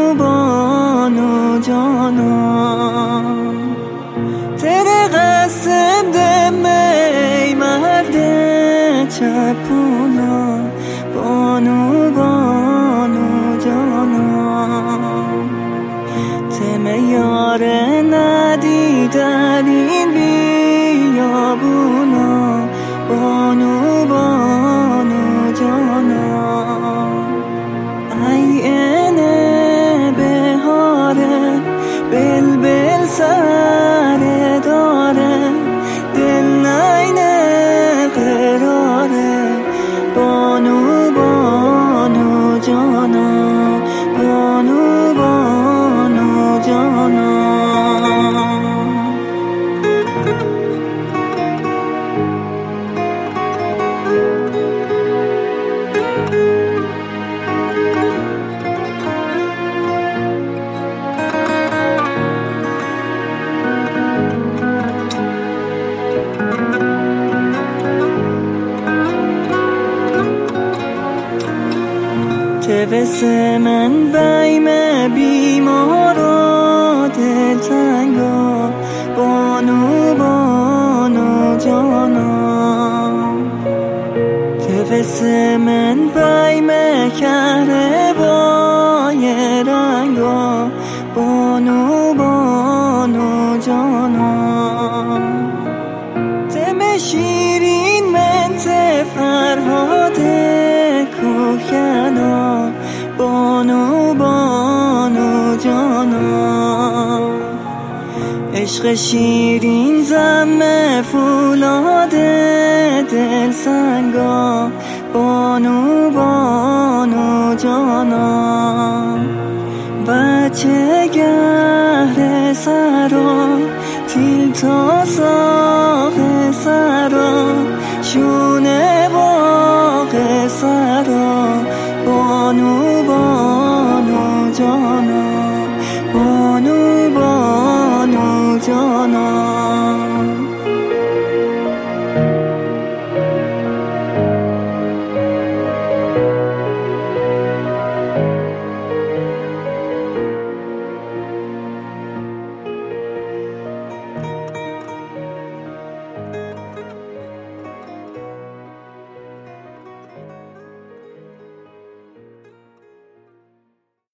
بانو جانان تیرے قصد می مرد چپونا بانو بانو جانان تم یار ندیدن این بیابونا بانو بانو جانان ای اینه بهاره بلبل سر داره دل نینه قراره بانو بانو جانان بانو بانو جانان توس من بیم بیمار و دلتنگا بانو بانو جانان توس من بیم کهربای رنگا بانو بانو جانان تم شیرین من فرهاد کوهکنا بانو بانو جانان عشق شیرین زم فولاد دل سنگا بانو بانو جانان بچه گهر سرا تیل تا ساق سرا